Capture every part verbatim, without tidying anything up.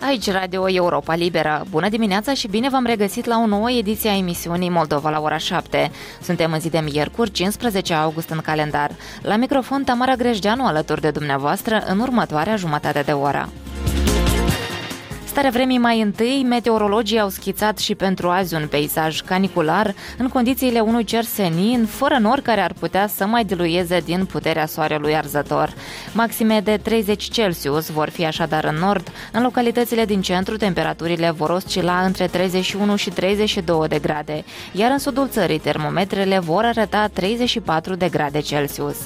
Aici Radio Europa Liberă. Bună dimineața și bine v-am regăsit la o nouă ediție a emisiunii Moldova la ora șapte. Suntem în zi de miercuri, cincisprezece august în calendar. La microfon Tamara Grejdeanu alături de dumneavoastră în următoarea jumătate de oră. Starea vremii mai întâi, meteorologii au schițat și pentru azi un peisaj canicular în condițiile unui cer senin, fără nori care ar putea să mai dilueze din puterea soarelui arzător. Maxime de treizeci Celsius vor fi așadar în nord. În localitățile din centru, temperaturile vor oscila între treizeci și unu și treizeci și doi de grade, iar în sudul țării termometrele vor arăta treizeci și patru de grade Celsius.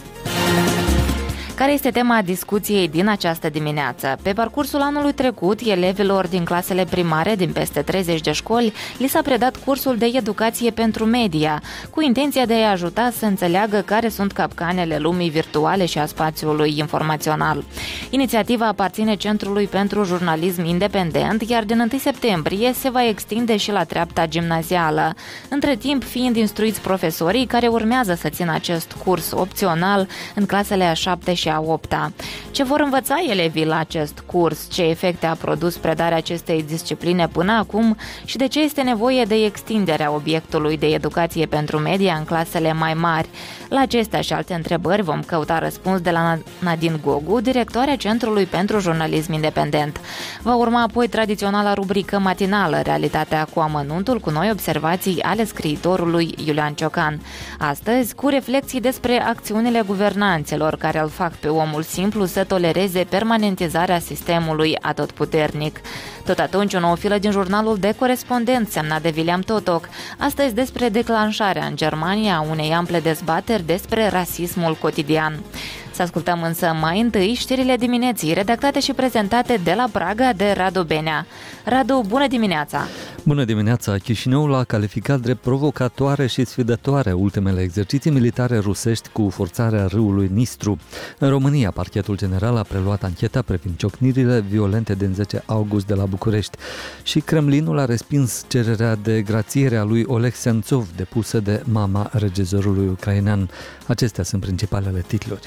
Care este tema discuției din această dimineață? Pe parcursul anului trecut, elevilor din clasele primare din peste treizeci de școli li s-a predat cursul de educație pentru media, cu intenția de a ajuta să înțeleagă care sunt capcanele lumii virtuale și a spațiului informațional. Inițiativa aparține Centrului pentru Jurnalism Independent, iar din întâi septembrie se va extinde și la treapta gimnazială, între timp fiind instruiți profesorii care urmează să țină acest curs opțional în clasele a șapte și a opta. Ce vor învăța elevii la acest curs, ce efecte a produs predarea acestei discipline până acum și de ce este nevoie de extinderea obiectului de educație pentru media în clasele mai mari. La acestea și alte întrebări vom căuta răspuns de la Nadine Gogu, directoarea Centrului pentru Jurnalism Independent. Va urma apoi tradiționala rubrică matinală, Realitatea cu amănuntul, cu noi observații ale scriitorului Iulian Ciocan. Astăzi, cu reflexii despre acțiunile guvernanților care îl fac pe omul simplu să tolereze permanentizarea sistemului atotputernic. Tot atunci, o nouă filă din jurnalul de corespondent semnat de William Totoc, astăzi despre declanșarea în Germania a unei ample dezbateri despre rasismul cotidian. Să ascultăm însă mai întâi știrile dimineții, redactate și prezentate de la Praga de Radu Benea. Radu, bună dimineața! Bună dimineața! Chișinăul a calificat drept provocatoare și sfidătoare ultimele exerciții militare rusești cu forțarea râului Nistru. În România, Parchetul General a preluat ancheta privind ciocnirile violente din zece august de la București și Kremlinul a respins cererea de grațiere a lui Oleg Sentsov depusă de mama regizorului ucrainean. Acestea sunt principalele titluri.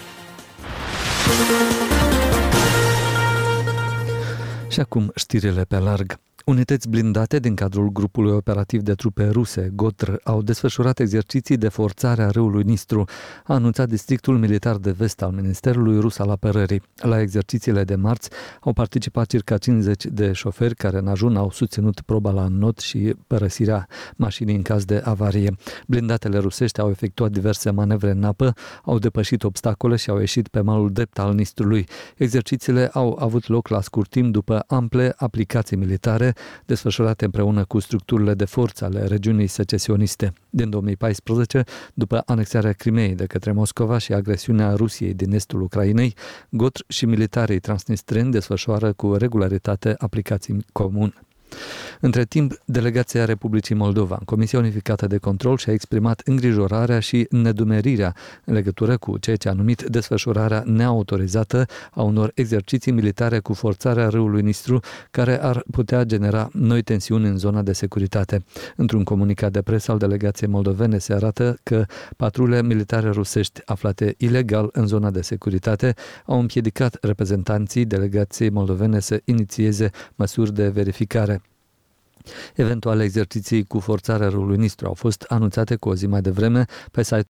Și acum știrile pe larg. Unități blindate din cadrul grupului operativ de trupe ruse, Gotr, au desfășurat exerciții de forțare a râului Nistru, a anunțat districtul militar de vest al Ministerului Rus al Apărării. La exercițiile de marți au participat circa cincizeci de șoferi care în ajun au susținut proba la not și părăsirea mașinii în caz de avarie. Blindatele rusești au efectuat diverse manevre în apă, au depășit obstacole și au ieșit pe malul drept al Nistrului. Exercițiile au avut loc la scurt timp după ample aplicații militare desfășurate împreună cu structurile de forță ale regiunii secesioniste. Din două mii paisprezece, după anexarea Crimeei de către Moscova și agresiunea Rusiei din estul Ucrainei, Gotr și militarii transnistreni desfășoară cu regularitate aplicații comune. Între timp, delegația Republicii Moldova în Comisia Unificată de Control și-a exprimat îngrijorarea și nedumerirea în legătură cu ceea ce a numit desfășurarea neautorizată a unor exerciții militare cu forțarea râului Nistru, care ar putea genera noi tensiuni în zona de securitate. Într-un comunicat de presă al delegației moldovene se arată că patrule militare rusești aflate ilegal în zona de securitate au împiedicat reprezentanții delegației moldovene să inițieze măsuri de verificare. Eventuale exerciții cu forțarea râului Nistru au fost anunțate cu o zi mai devreme pe site